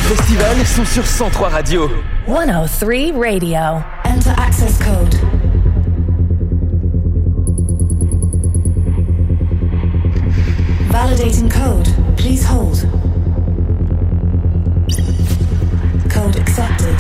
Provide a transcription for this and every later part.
festivals sont sur 103 Radio. 103 Radio. Enter access code. Validating code. Please hold. Code accepted.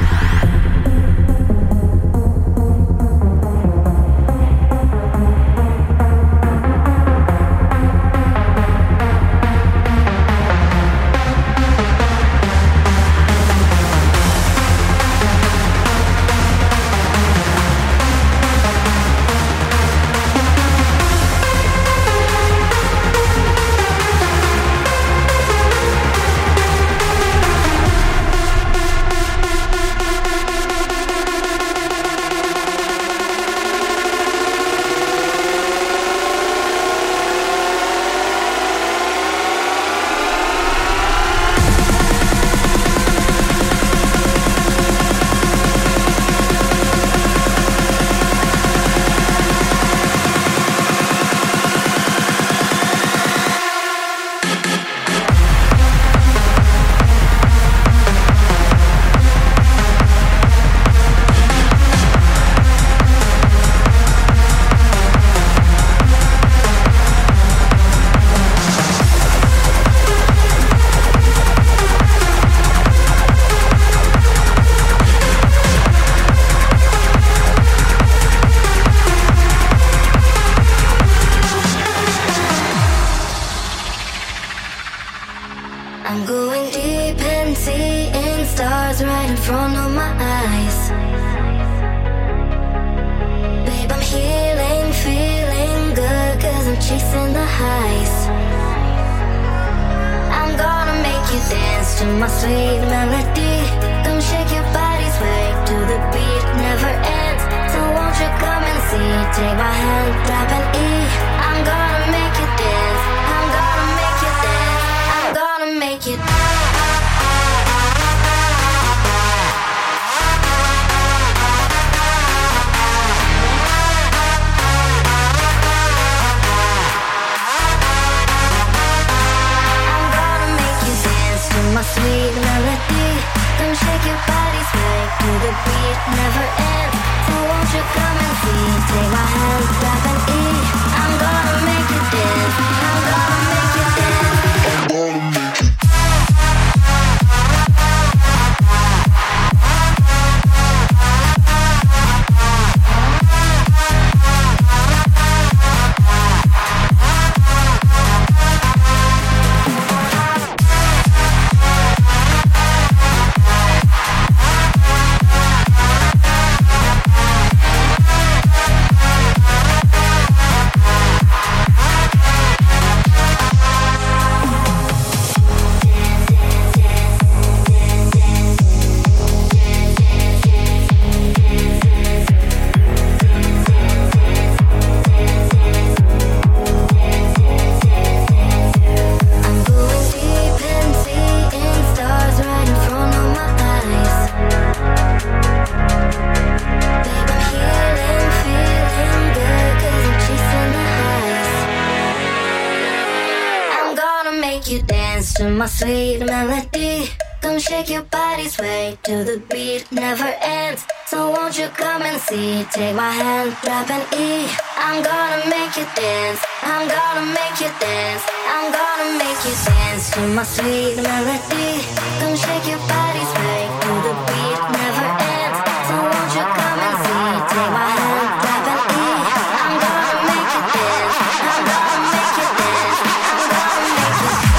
My sweet melody, come shake your body, sway to the beat, never ends. So won't you come and see? Take my hand, grab an E. I'm gonna make you dance. I'm gonna make you dance. I'm gonna make you dance to my sweet melody. Come shake your body, sway to the beat, never ends. So won't you come and see? Take my hand, grab an E. I'm gonna make you dance. I'm gonna make you dance. I'm gonna make you dance.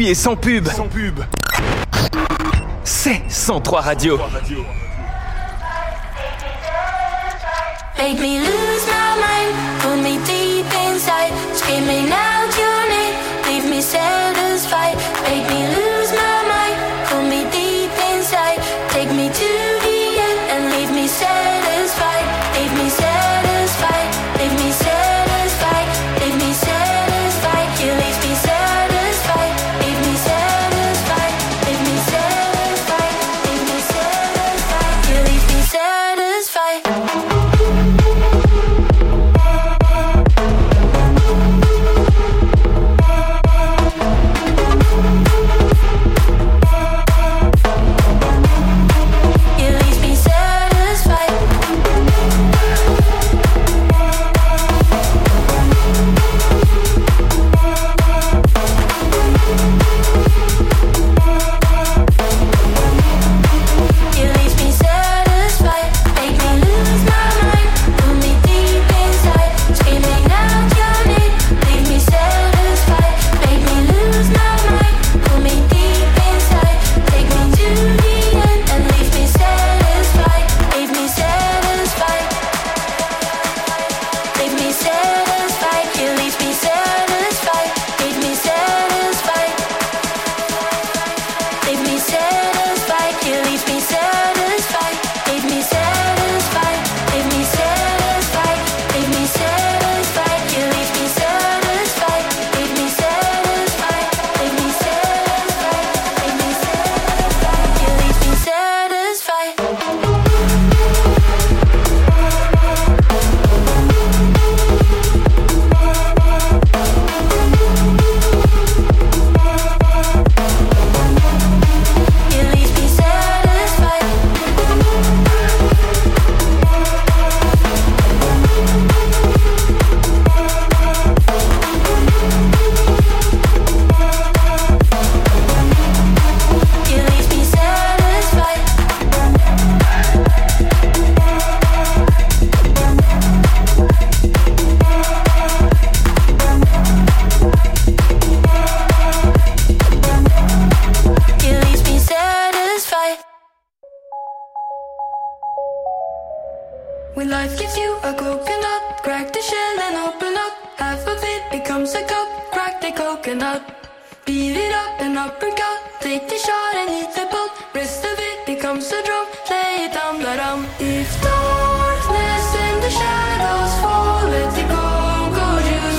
gratuit et sans pub. C'est 103 Radio. Make me lose my mind, pull me deep inside, screaming out your name, leave me satisfied. Make me lose my mind, pull me deep inside, take me to the end and leave me satisfied. Leave me satisfied, leave me satisfied, leave me satisfied. You leave me satisfied, leave me satisfied, leave me satisfied, leave me satisfied. You leave me satisfied. When life gives you a coconut, crack the shell and open up. Half of it becomes a cup, crack the coconut. Beat it up and uppercut, take the shot and hit the pot. Rest of it becomes a drum, lay it down, la-dum. If darkness and the shadows fall, let the cocoa juice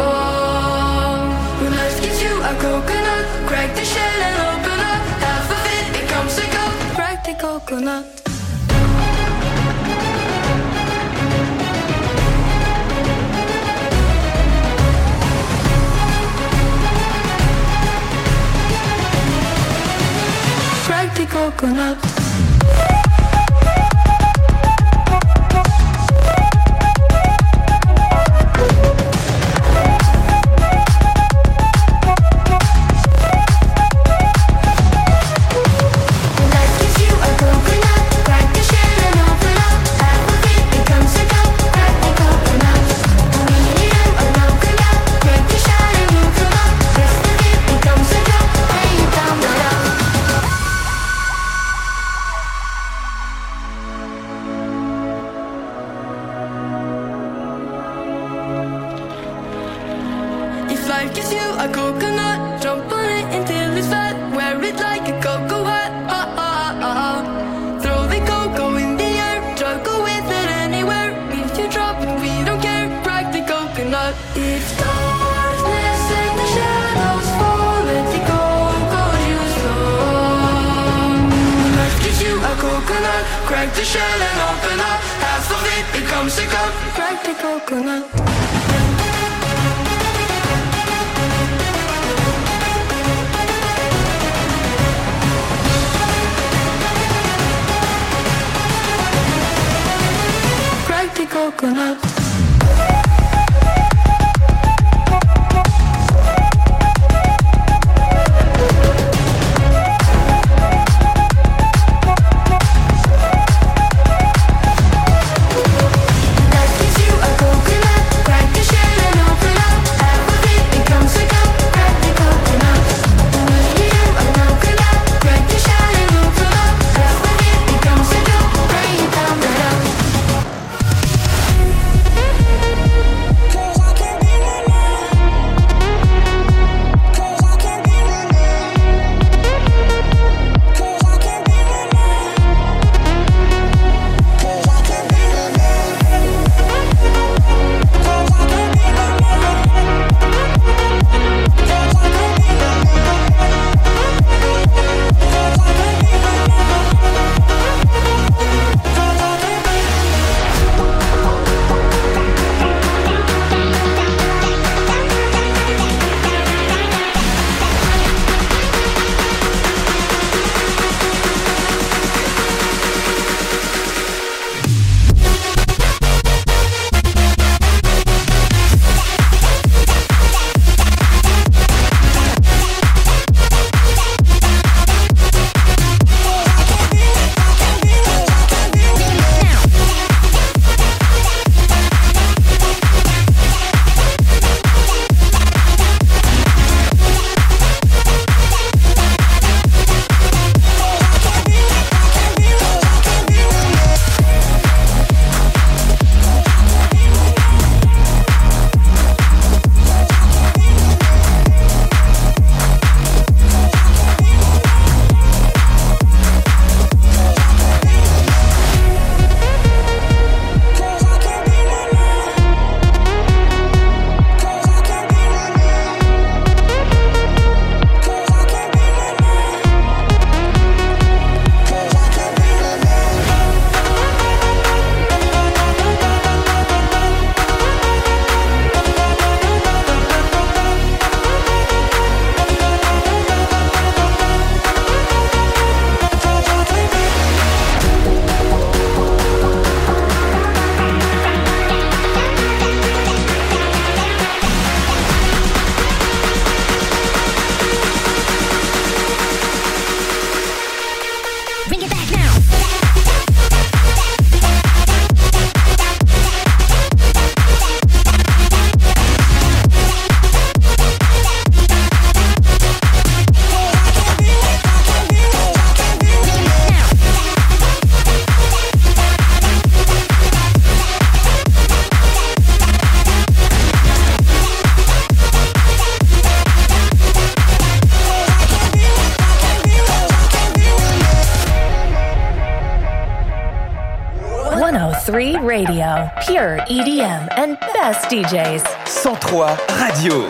flow. When life gives you a coconut, crack the shell and open up. Half of it becomes a cup, crack the coconut. Coconut. Life gives you a coconut, jump on it until it's fat, wear it like a cocoa hat, Throw the cocoa in the air, juggle with it anywhere. If you drop it, we don't care, crack the coconut. If darkness and the shadows fall, let the cocoa juice flow. Life gives you a coconut, crack the shell and open up. Half of it becomes a cup, crack the coconut. Coconut. 103 Radio. Pure EDM and best DJs. 103 Radio.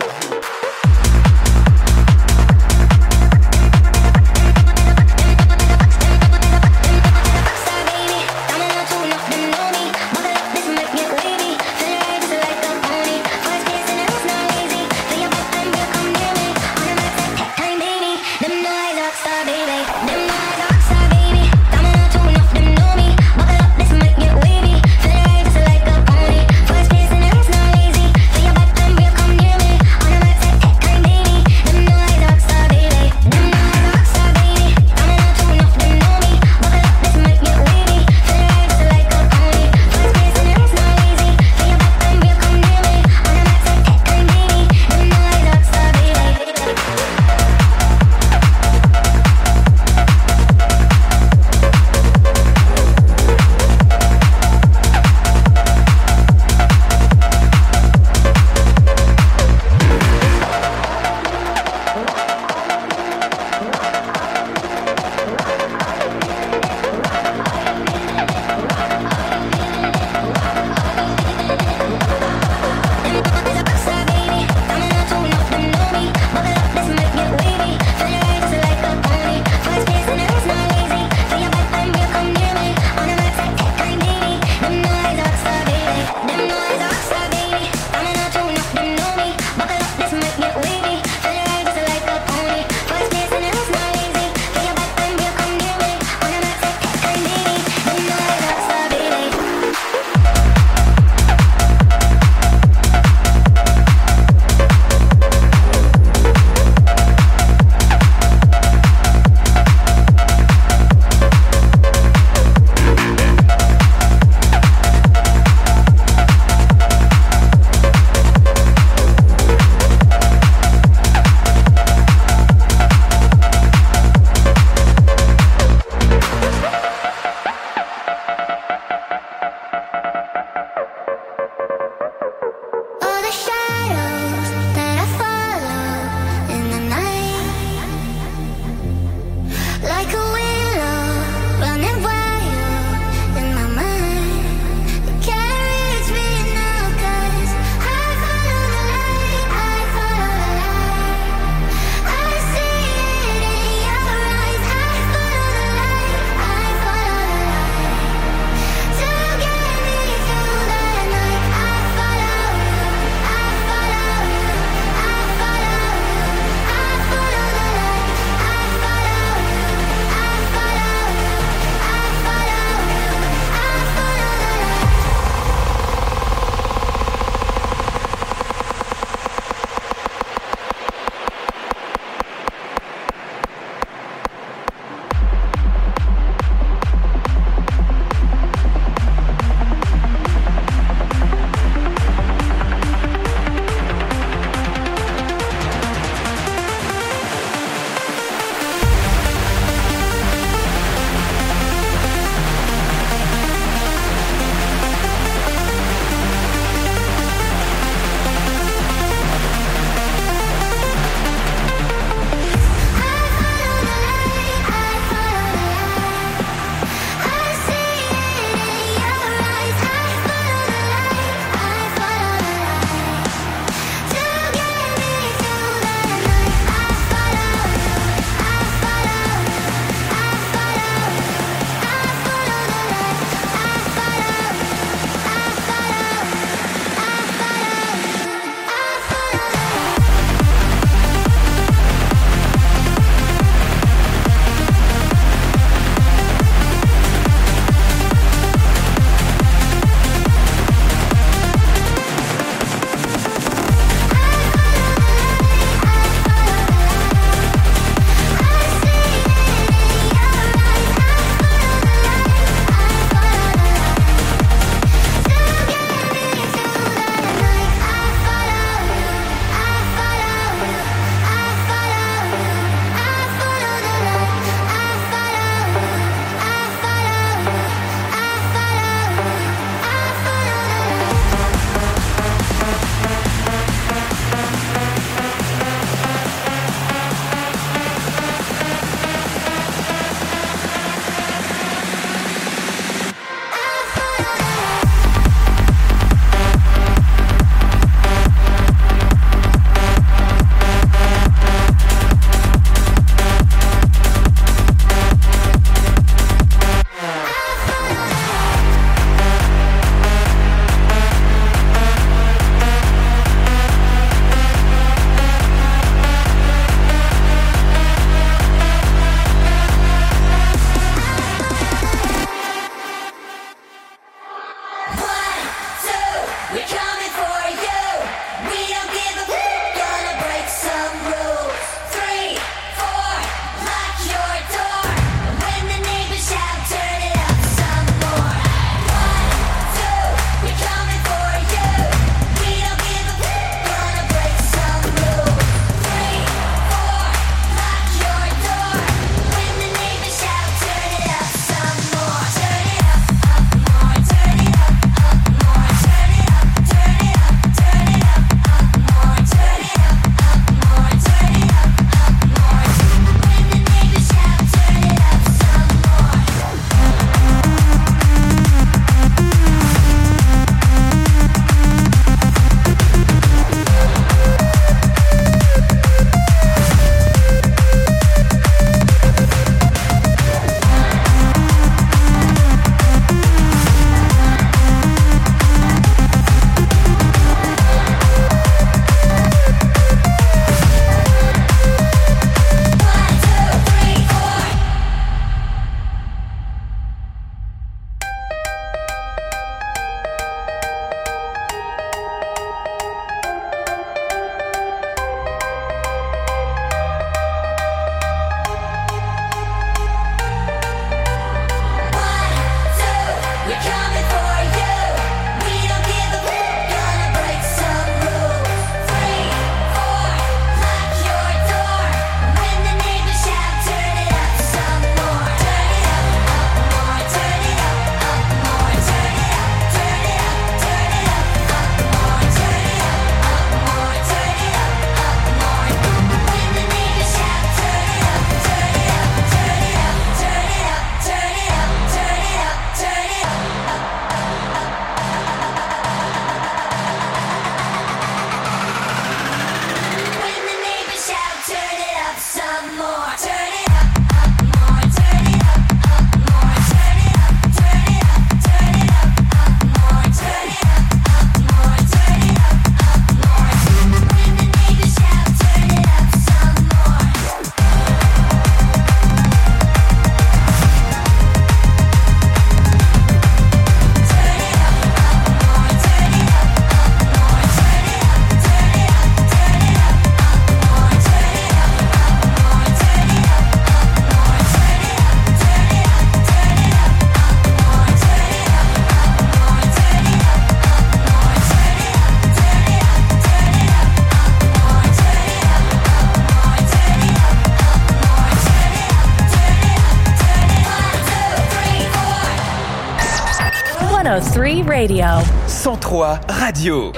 103 Radio. 103 Radio.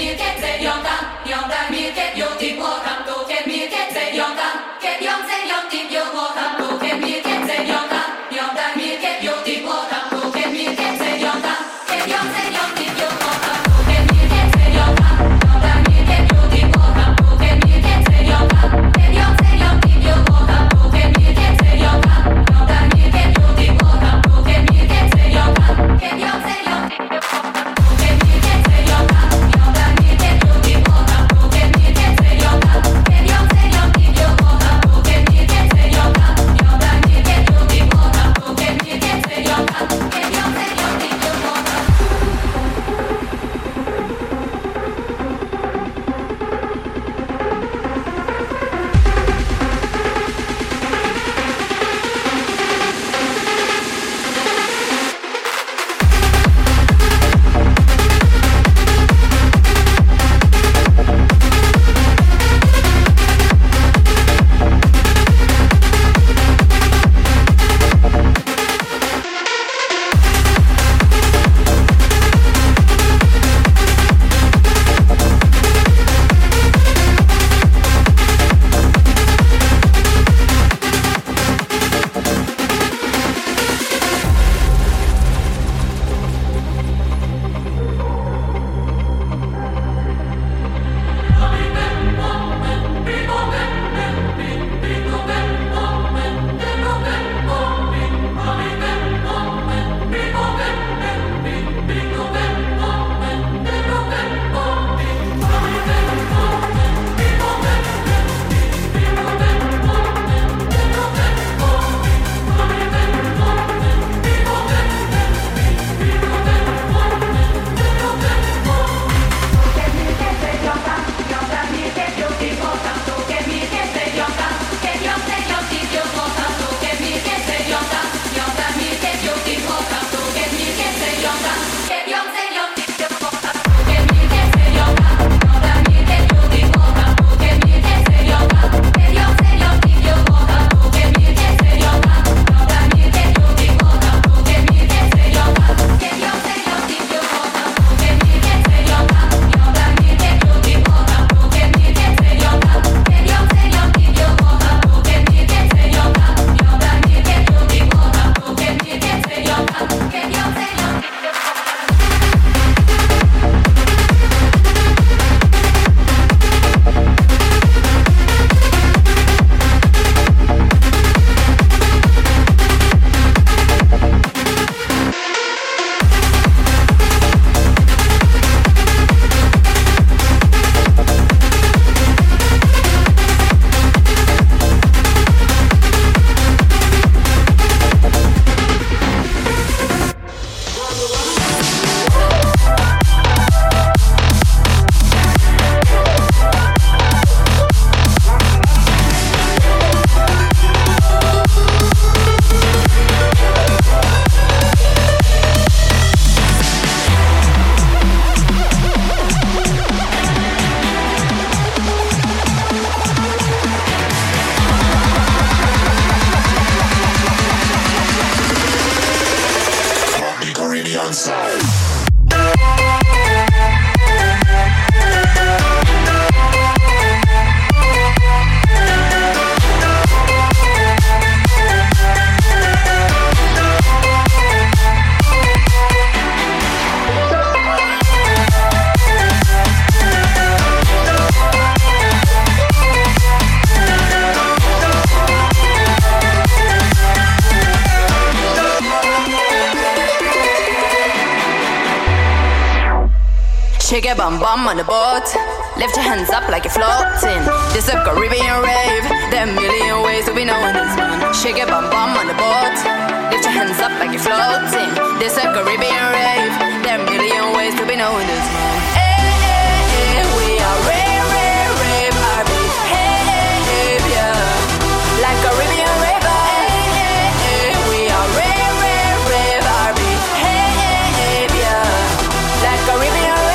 Shake your bum bum on the boat. Lift your hands up like you're floating. This a Caribbean rave. There are a million ways to be known this one. Shake your bum bum on the boat. Lift your hands up like you're floating. This a Caribbean rave. There are a million ways to be known this one. Hey, hey, hey, we are rave, rave, rave, RB. Hey, hey, hey, yeah. Like Caribbean rave. Hey, hey, hey, we are rave, rave, rave, RB. Hey, hey, hey, yeah. Like Caribbean rave.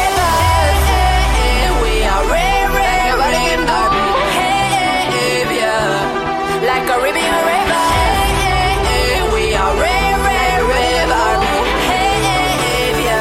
Like Caribbean river, hey, hey, hey, we are rave, rave, rave, RB. Hey, hey, hey,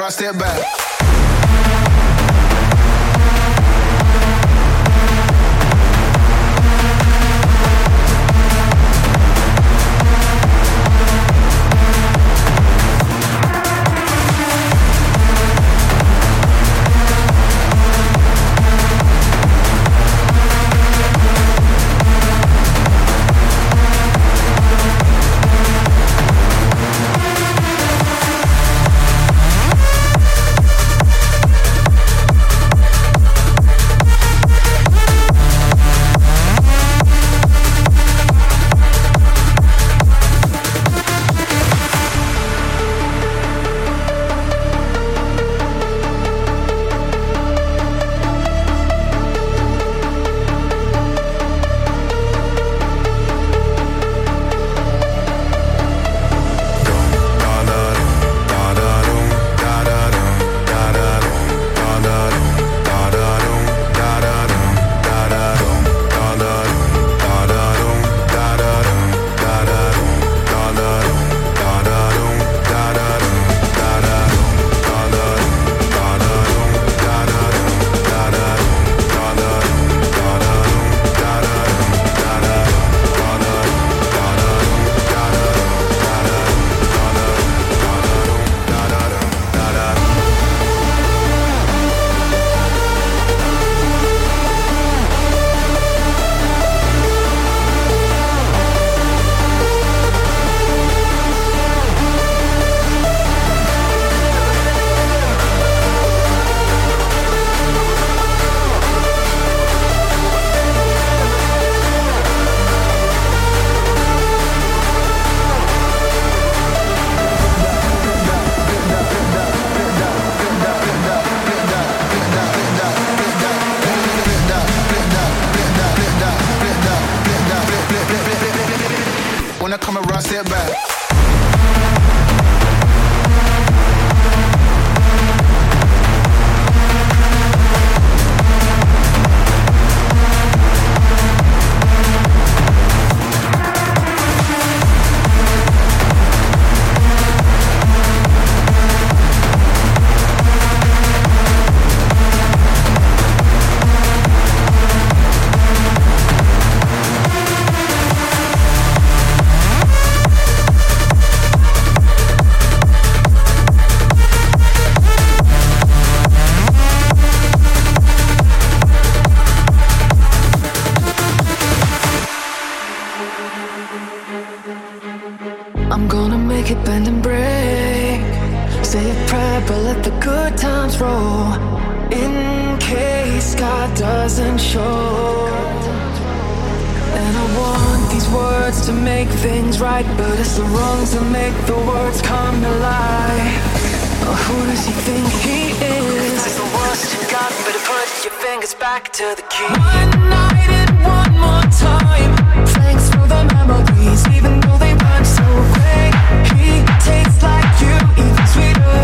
around, step back. When I come around, step back. I'm gonna make it bend and break. Say a prayer, but let the good times roll. In case God doesn't show. And I want these words to make things right, but it's the wrongs that make the words come to life. Oh, who does he think he is? It's the worst you got, better put your fingers back to the key. One night and one more time. Thanks for the memories, even though they run so quick. He tastes like you, even sweeter.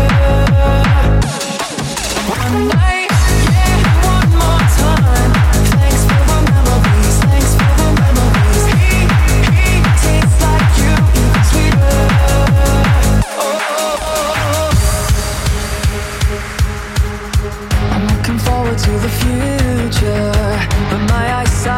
One night, yeah, one more time. Thanks for the memories, thanks for the memories. He tastes like you, even sweeter. I'm looking forward to the future, but my eyesight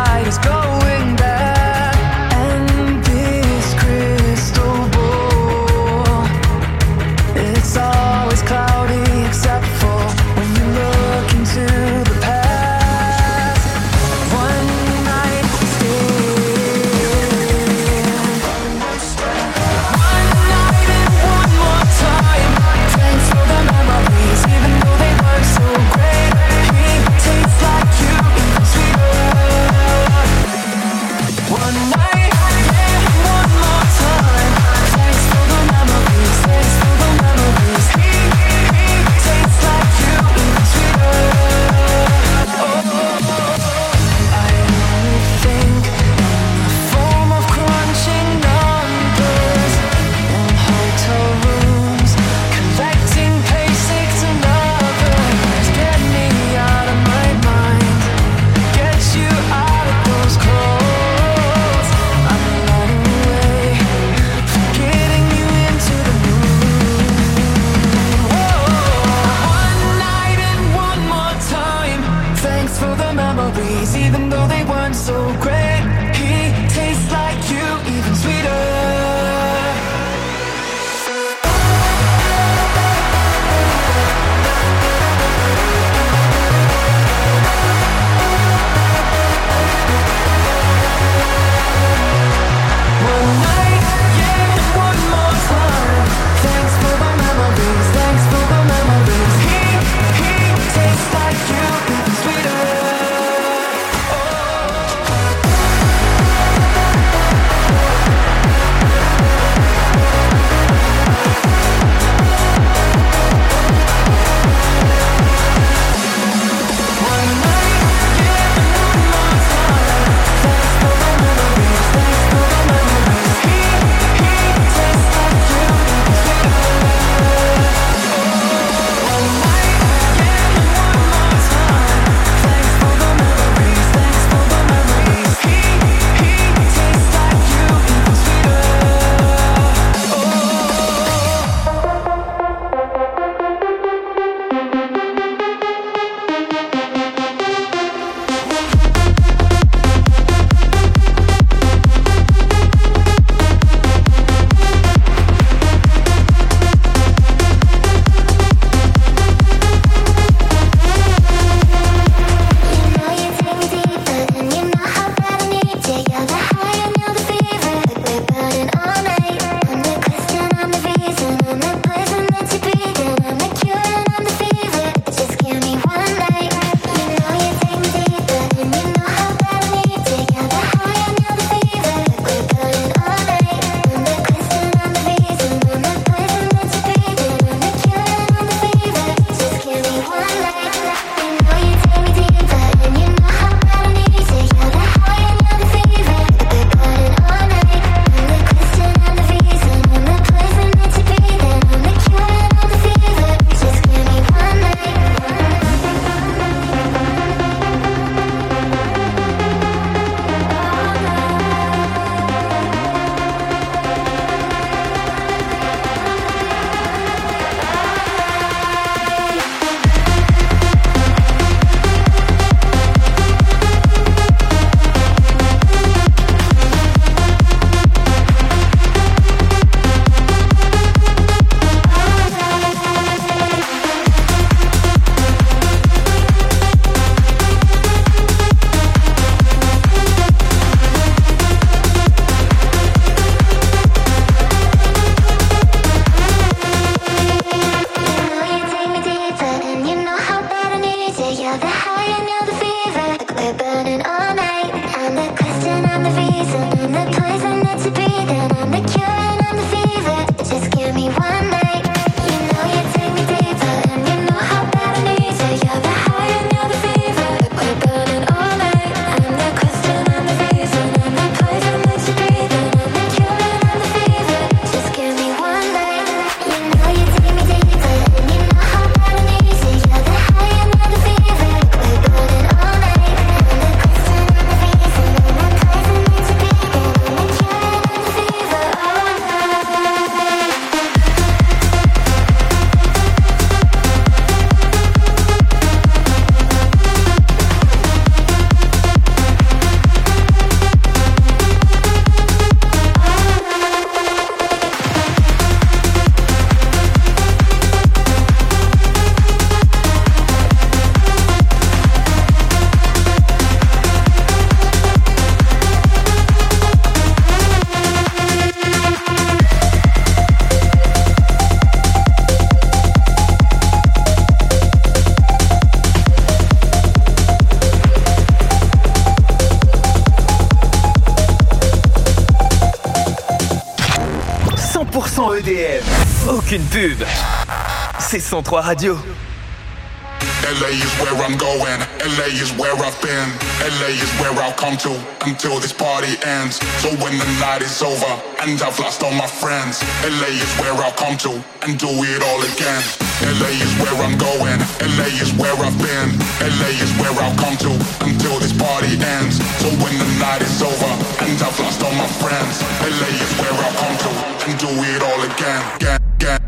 EDM. Aucune pub. C'est 103 Radio. LA is where I'm going, LA is where I've been, LA is where I'll come to until this party ends. So when the night is over and I've lost all my friends, LA is where I'll come to and do it all again. LA is where I'm going, LA is where I've been, LA is where I'll come to until this party ends. So when the night is over and I've lost all my friends, LA is where I'll come to and do it all again.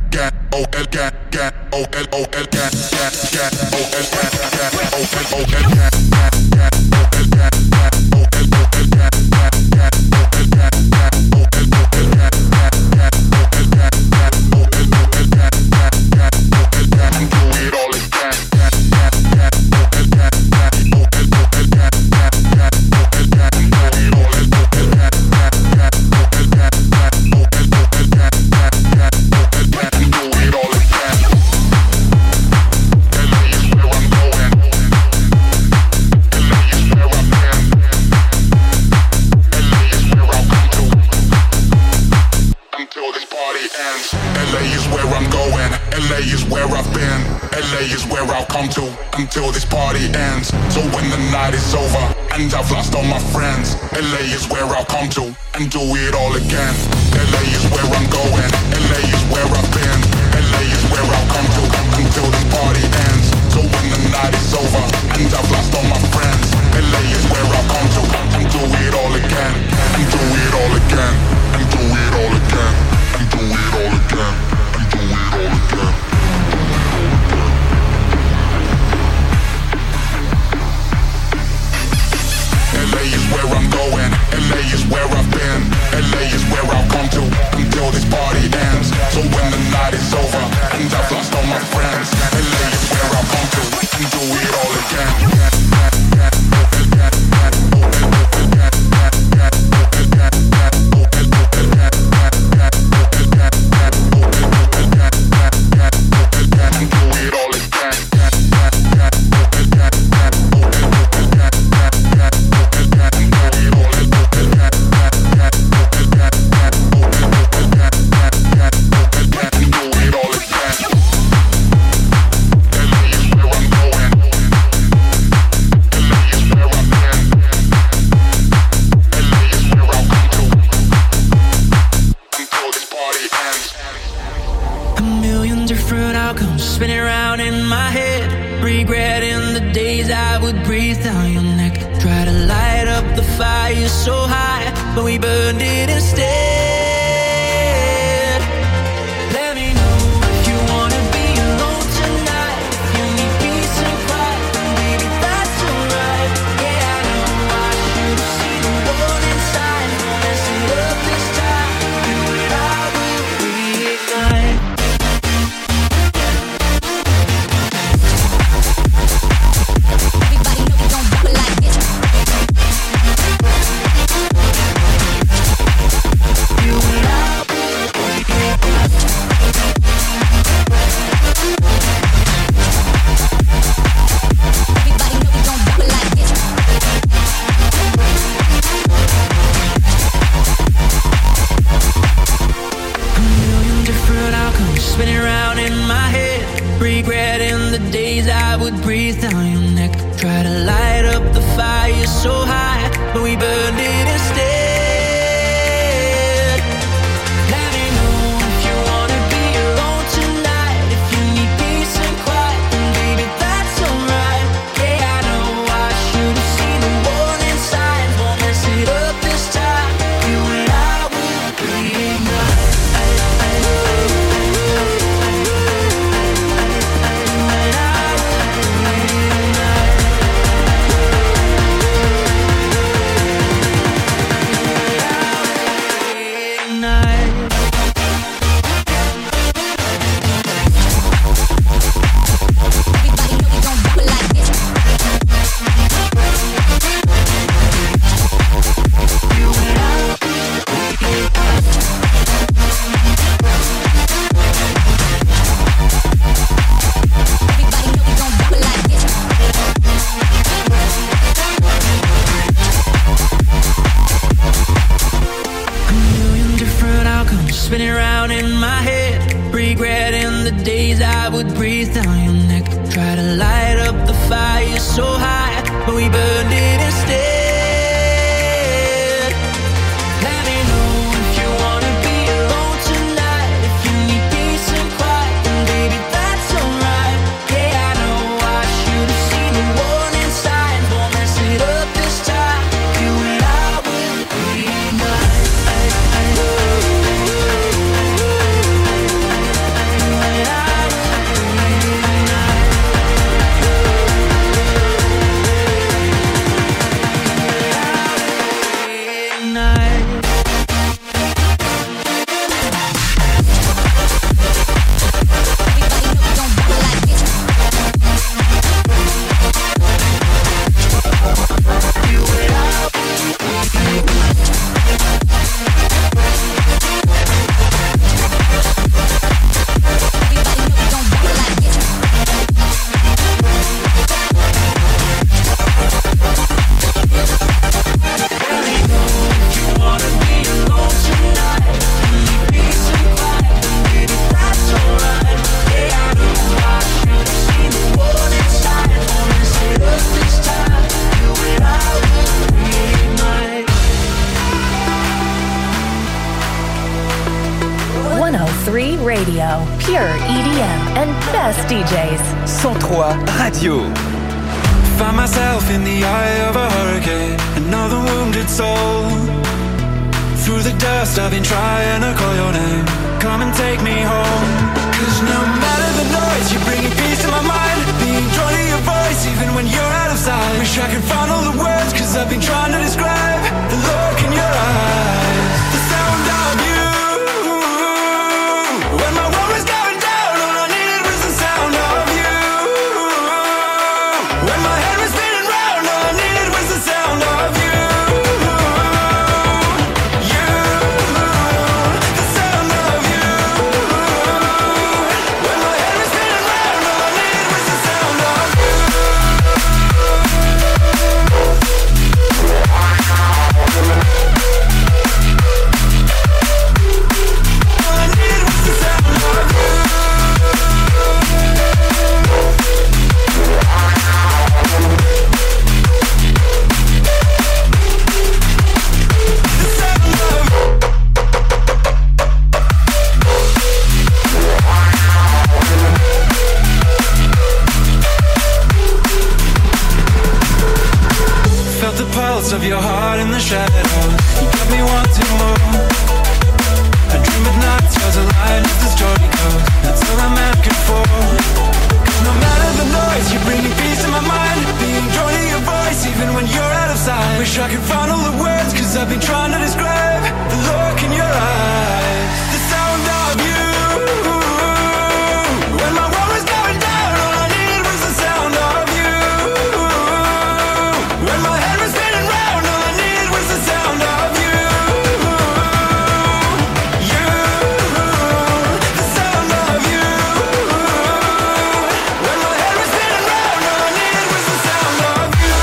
Until this party ends. So when the night is over and I've lost all my friends, LA is where I'll come to and do it all again. LA is where I'm going, LA is where I've been, LA is where I'll come to until this party ends. So when the night is over and I've lost all my friends, LA is where I'll come to and do it all again. And do it all again. And do it all again. And do it all again. And do it all again. LA is where I'm going, LA is where I've been, LA is where I'll come to until this party ends. So when the night is over and I've lost all my friends, LA is where I'll come to and do it all again. Spinning around in my head, regretting the days I would breathe down your neck. Try to light up the fire so high, but we burned it instead. Let me know if you wanna be alone tonight. If you need peace and quiet, baby, that's alright. Yeah, I know I should have seen the warning signs. Won't mess it up this time. You and I will reignite. Spinning around in my head, regretting the days I would breathe down your neck. Try to light up the fire so high, but we burned it instead. Let me know if you wanna be alone tonight. If you need peace and quiet, then baby, that's alright. Yeah, I know I should have seen the warning signs. Won't mess it up this time. You and I will reignite. breathe down your neck. Try to light up the fire so high, but we burned it instead. Let me know if you wanna be alone tonight. If you need peace and quiet, then baby that's alright. Yeah, I know I should have seen the warning signs. Won't mess it up this time. You and I will reignite. Radio, pure EDM and best DJs. 103 Radio. Find myself in the eye of a hurricane, another wounded soul. Through the dust I've been trying to call your name. Come and take me home. 'Cause no matter the noise, you're bringing peace to my mind. Being drawn to your voice even when you're out of sight. Wish I could find all the words, 'cause I've been trying to describe the look in your eyes, the sound of you. When my world was going down, all I needed was the sound of you. When my head was spinning round, all I needed was the sound of you. You, the sound of you. When my head was spinning round, all I needed was the sound of you. Of your heart in the shadows, you got me wanting more. I dream at night, you're the light as the story goes. That's all I'm asking for. 'Cause no matter the noise, you're bringing peace to my mind. Being drawn to your voice even when you're out of sight. Wish I could find all the words, 'cause I've been trying to describe the look in your eyes, the sound of you. When my world was going down, all I needed was the sound of you. When my head was spinning round, all I needed was the sound of you. You, the sound of you. When my head was spinning round, all I needed was the sound of you.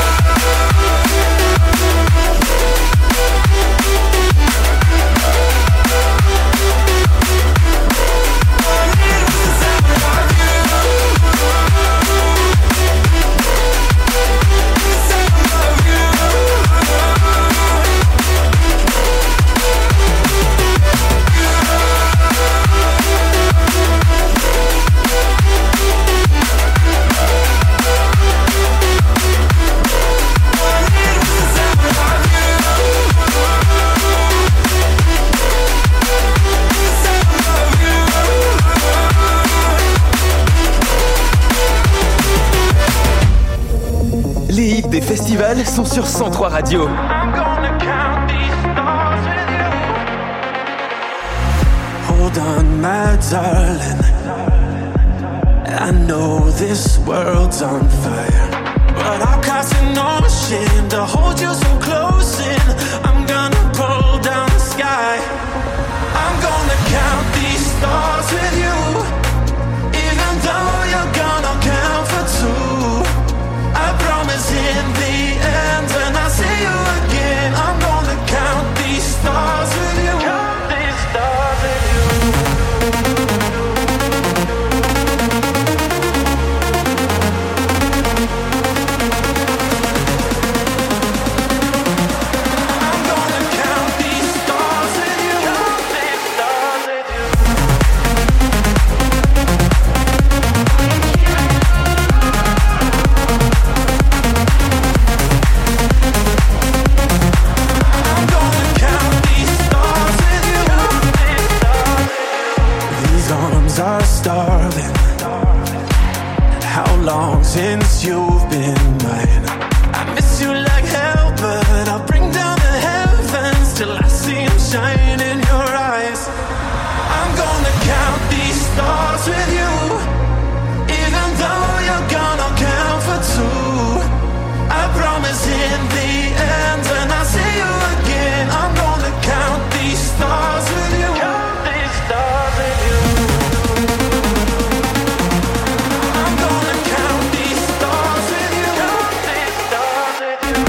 Les hits des festivals sont sur 103 Radio. Hold on, my darling. I know this world's on fire, but I'll cast no shame to hold you so close in. I'm gonna pull down the sky. I'm gonna count these stars with you. Even though you're gonna count for two, I promise in the end when I see you again, I'm gonna count these stars with you. Count these stars with you. lungs are starving. How long since you've been mine? I miss you like hell, but I'll bring down the heavens till I see them shine in your eyes. I'm gonna count these stars with you, even though you're gonna count for two. I promise in the end, when I see you again, I'm gonna count these stars with you. Count these stars with you. I'm gonna count these stars with you. Count these stars with you.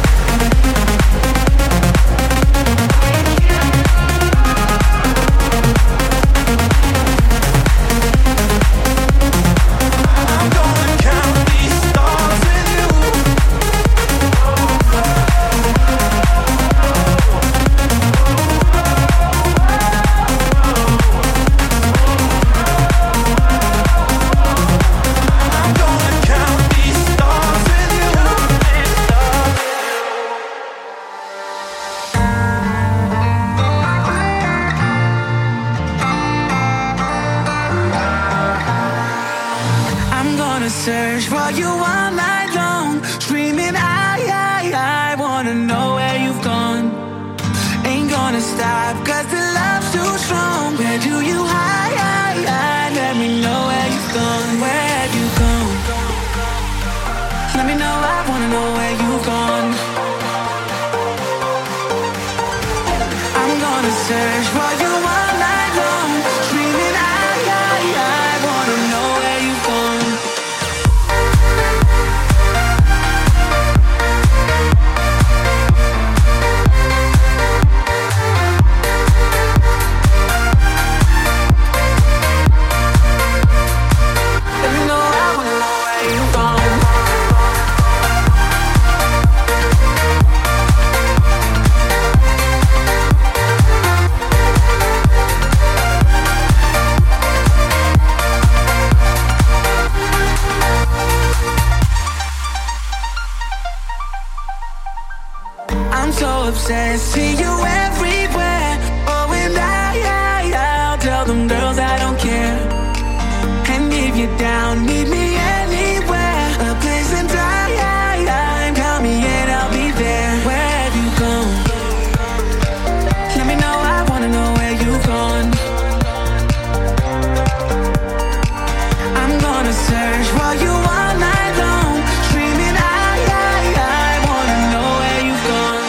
I'm gonna count these stars with you. I'm gonna count these stars with you. I'm gonna search for you all night long, screaming I wanna know where you've gone. Ain't gonna stop, cause the love's too strong. Where do you hide? Let me know where you've gone. Where have you gone? Let me know, I wanna know where you've gone. I'm gonna search for you all night long, screaming I wanna know where you've gone. Let me know, I wanna know where you've gone. I'm so obsessed, see you everywhere. Oh, and I'll tell them girls I don't care. And if you're down, meet me anywhere. A place in time, call me and I'll be there. Where have you gone? Let me know, I wanna know where you've gone. I'm gonna search for you all night long, screaming I wanna know where you've gone.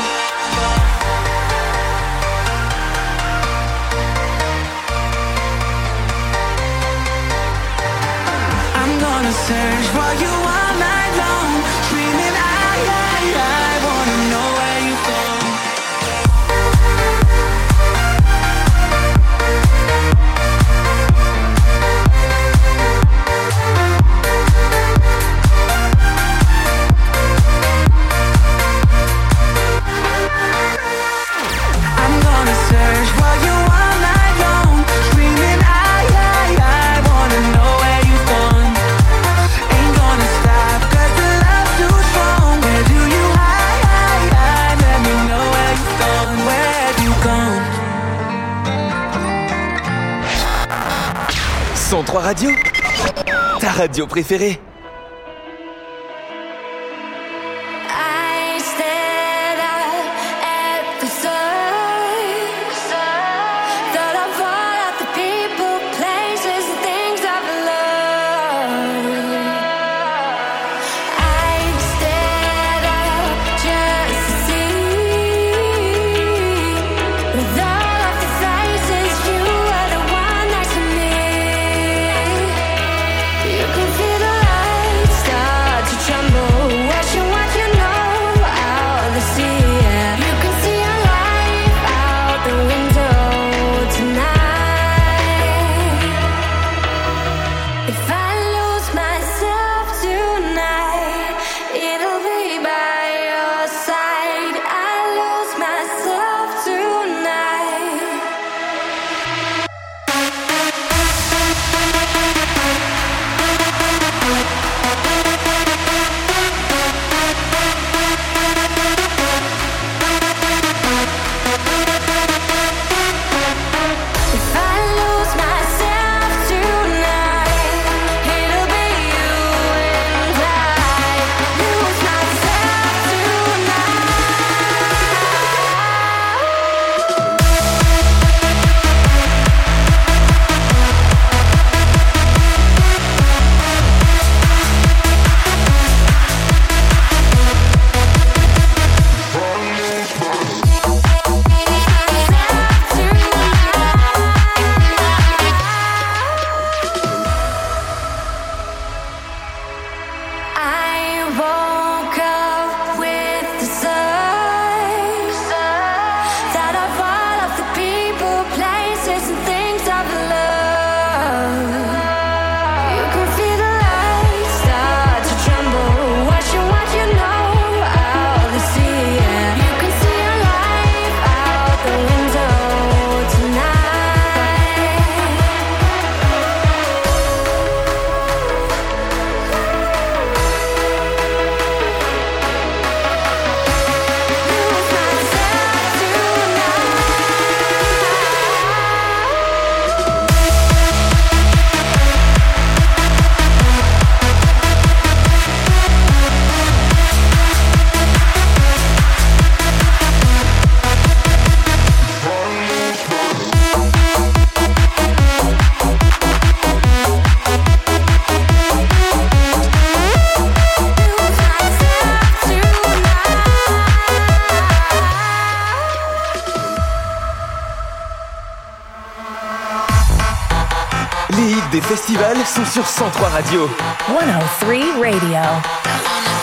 I'm gonna search for you all night long, screaming I wanna know where you've gone. I'm gonna search for you all night long, screaming I wanna know where you've gone. Ain't gonna stop, cause the love's too strong. Where do you hide? Let me know where you've gone. Where have you gone? 103 Radio, ta radio préférée. I stared up at the sun, thought of all of the people, places, and things I've loved. I stared up just to see, with all of the faces, you were the one next to me. You can feel the light. Les hits des festivals sont sur 103 Radio. 103 Radio.